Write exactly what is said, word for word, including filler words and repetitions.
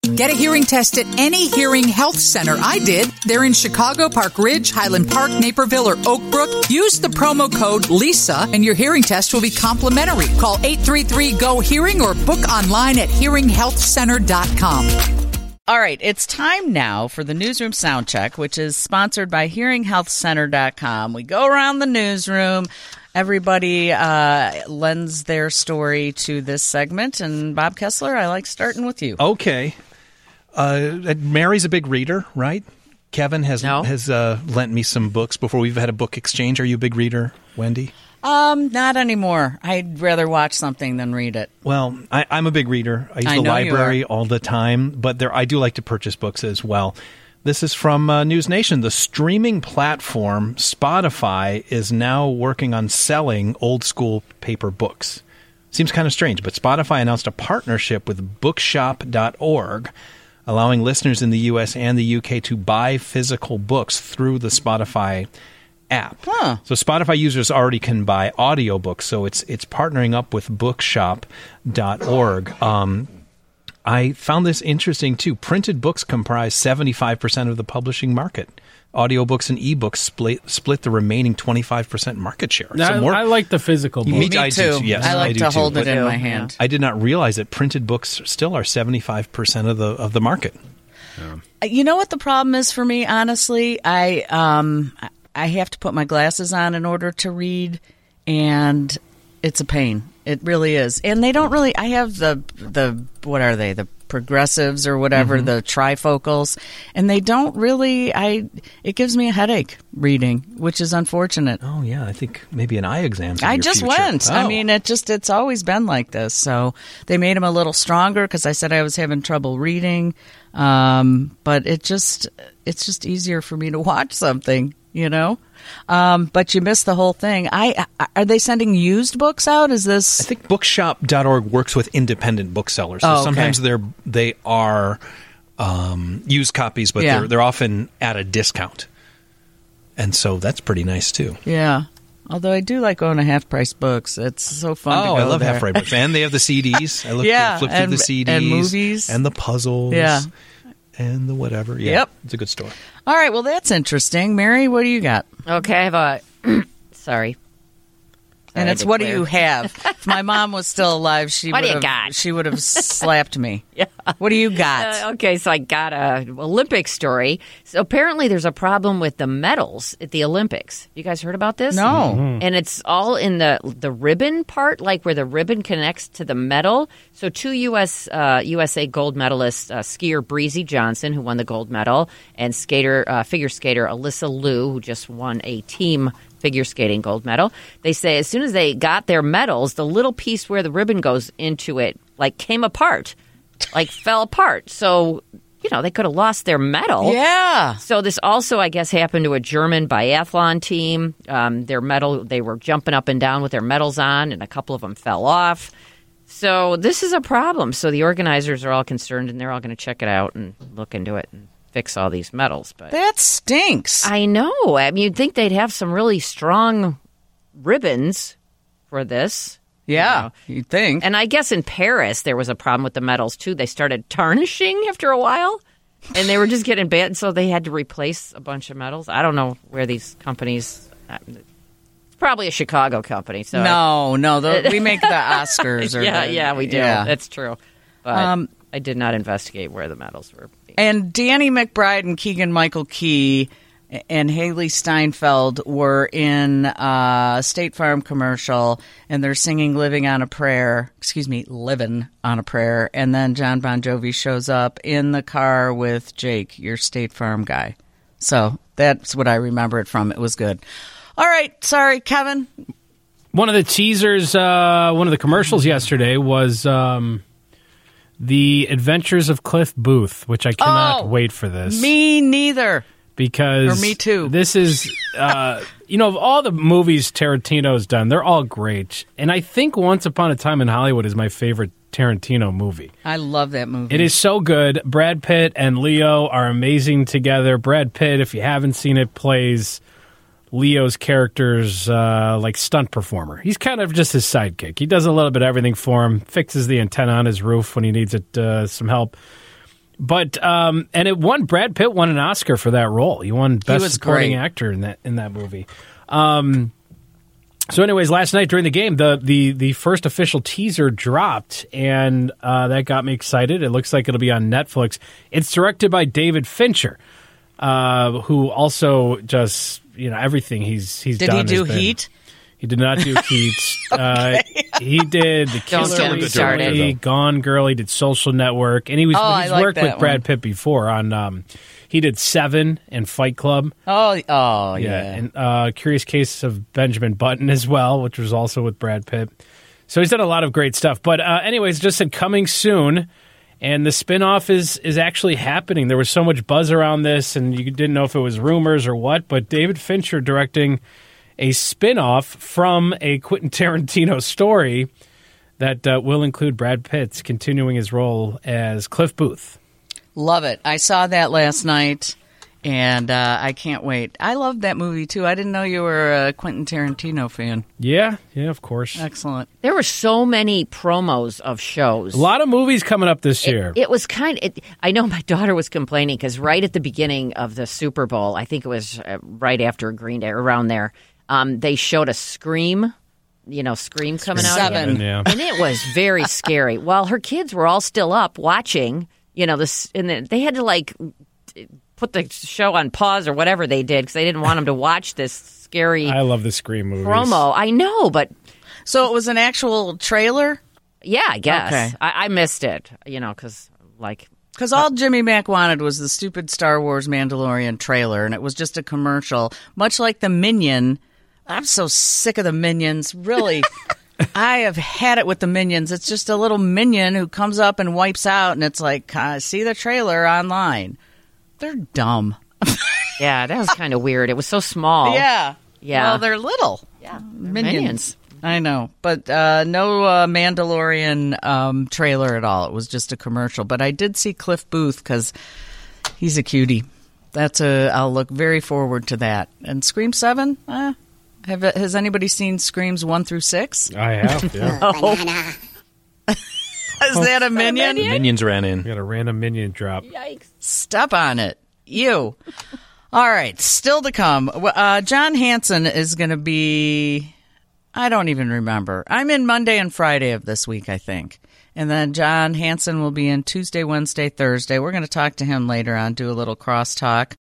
Get a hearing test at any hearing health center. I did. They're in Chicago, Park Ridge, Highland Park, Naperville, or Oak Brook. Use the promo code LISA and your hearing test will be complimentary. Call eight three three, G O hearing or book online at hearing health center dot com. All right, it's time now for the Newsroom Soundcheck, which is sponsored by hearing health center dot com. We go around the newsroom. Everybody uh, lends their story to this segment. And Bob Kessler, I like starting with you. Okay. Uh, Mary's a big reader, right? Kevin has no. has uh, lent me some books before we've had a book exchange. Are you a big reader, Wendy? Um, not anymore. I'd rather watch something than read it. Well, I, I'm a big reader. I use I the know library you are. all the time, but there I do like to purchase books as well. This is from uh, News Nation. The streaming platform Spotify is now working on selling old school paper books. Seems kind of strange, but Spotify announced a partnership with bookshop dot org, allowing listeners in the U S and the U K to buy physical books through the Spotify app. Huh. So Spotify users already can buy audiobooks, so it's it's partnering up with bookshop dot org. Um, I found this interesting, too. Printed books comprise seventy-five percent of the publishing market. Audiobooks and ebooks split, split the remaining twenty-five percent market share. Now, so more, I like the physical book. Me, Me I too. Do, yes, I like I do to too, hold it but in my hand. I did not realize that printed books still are seventy-five percent of the of the market. Yeah. You know what the problem is for me, honestly? I um I have to put my glasses on in order to read, and it's a pain. It really is. And they don't really – I have the, the what are they, the progressives or whatever, mm-hmm. the trifocals, and they don't really – I. It gives me a headache reading, which is unfortunate. Oh, yeah. I think maybe an eye exam's in I your just future. went. Oh. I mean, it just it's always been like this. So they made them a little stronger because I said I was having trouble reading, um, but it just it's just easier for me to watch something, you know. Um, but you missed the whole thing. I, I are they sending used books out? Is this? I think bookshop dot org works with independent booksellers. So oh, okay. sometimes they're they are um, used copies, but yeah. they're they're often at a discount, and so that's pretty nice too. Yeah. Although I do like going to half price books. It's so fun. Oh, to go I love there. half price books, and they have the C Ds. I look yeah, flip and, through the C Ds and movies and the puzzles. Yeah. And the whatever. Yeah, yep. It's a good store. All right. Well, that's interesting. Mary, what do you got? Okay, I have a... Sorry. And I it's what do declare. you have? If my mom was still alive, she What would do you have got? she would have slapped me. Yeah. What do you got? Uh, okay, so I got a Olympic story. So apparently there's a problem with the medals at the Olympics. You guys heard about this? No. Mm-hmm. And it's all in the the ribbon part, like where the ribbon connects to the medal. So two U S uh, U S A gold medalists, uh, skier Breezy Johnson, who won the gold medal, and skater uh, figure skater Alyssa Liu, who just won a team figure skating gold medal. They say as soon as they got their medals, the little piece where the ribbon goes into it, like, came apart, like fell apart. So, you know, they could have lost their medal. Yeah. So this also, I guess, happened to a German biathlon team. Um, their medal, they were jumping up and down with their medals on, and a couple of them fell off. So this is a problem. So the organizers are all concerned, and they're all going to check it out and look into it and fix all these medals. But That stinks. I know. I mean, you'd think they'd have some really strong ribbons for this. yeah, you know. you'd think. And I guess in Paris there was a problem with the medals too. They started tarnishing after a while, and they were just getting bad, so they had to replace a bunch of medals. I don't know where these companies. It's probably a Chicago company. So no, no, the, we make the Oscars. Or yeah, the, yeah, we do. Yeah. That's true. But Um, I did not investigate where the medals were. And Danny McBride and Keegan-Michael Key and Haley Steinfeld were in a State Farm commercial, and they're singing Living on a Prayer. Excuse me, Living on a Prayer. And then John Bon Jovi shows up in the car with Jake, your State Farm guy. So that's what I remember it from. It was good. All right. Sorry, Kevin. One of the teasers, uh, one of the commercials yesterday was um, The Adventures of Cliff Booth, which I cannot Oh, wait for this. Me neither. Because Or me too. This is, uh, you know, of all the movies Tarantino's done, they're all great. And I think Once Upon a Time in Hollywood is my favorite Tarantino movie. I love that movie. It is so good. Brad Pitt and Leo are amazing together. Brad Pitt, if you haven't seen it, plays Leo's character's uh, like stunt performer. He's kind of just his sidekick. He does a little bit of everything for him, fixes the antenna on his roof when he needs it, uh, some help. But um, and it won. Brad Pitt won an Oscar for that role. He won Best was Supporting great. Actor in that in that movie. Um, so, anyways, last night during the game, the the the first official teaser dropped, and uh, that got me excited. It looks like it'll be on Netflix. It's directed by David Fincher, uh, who also just you know everything he's he's Did done. he do has been- Heat? He did not do Heat. uh, he did The Don't Killer get me started. recently, Gone Girl. He did Social Network, and he was Oh, I he's like worked that with Brad one. Pitt before on. Um, he did Seven and Fight Club. Oh, oh yeah. and uh, Curious Case of Benjamin Button as well, which was also with Brad Pitt. So he's done a lot of great stuff. But uh, anyways, just said coming soon. And the spinoff is is actually happening. There was so much buzz around this, and you didn't know if it was rumors or what. But David Fincher directing a spinoff from a Quentin Tarantino story that uh, will include Brad Pitt continuing his role as Cliff Booth. Love it. I saw that last night, and uh, I can't wait. I loved that movie, too. I didn't know you were a Quentin Tarantino fan. Yeah, yeah, of course. Excellent. There were so many promos of shows. A lot of movies coming up this year. It was kind of, it, I know my daughter was complaining because right at the beginning of the Super Bowl, I think it was uh, right after Green Day, around there, um, they showed a Scream, you know, Scream coming out. Seven. again. Yeah. And it was very scary. While her kids were all still up watching, you know, this, and then they had to like put the show on pause or whatever they did because they didn't want them to watch this scary I love the Scream movies. promo. I know, but So it was an actual trailer? yeah, I guess. Okay. I, I missed it, you know, because like. Because all Jimmy Mack wanted was the stupid Star Wars Mandalorian trailer, and it was just a commercial, much like the Minion. I'm so sick of the Minions, really. I have had it with the Minions. It's just a little minion who comes up and wipes out, and it's like, uh, see the trailer online. They're dumb. Yeah, that was kind of weird. It was so small. Yeah. Yeah. Well, they're little. Yeah, Minions. minions. I know, but uh, no uh, Mandalorian um, trailer at all. It was just a commercial. But I did see Cliff Booth because he's a cutie. That's a. I'll look very forward to that. And Scream Seven. Uh, have has anybody seen Screams One through Six? I have, yeah. Is that a minion? Minions ran in. Got a random minion drop. Yikes. Step on it. You. All right. Still to come. Uh, John Hanson is going to be. I don't even remember. I'm in Monday and Friday of this week, I think. And then John Hanson will be in Tuesday, Wednesday, Thursday. We're going to talk to him later on, do a little crosstalk.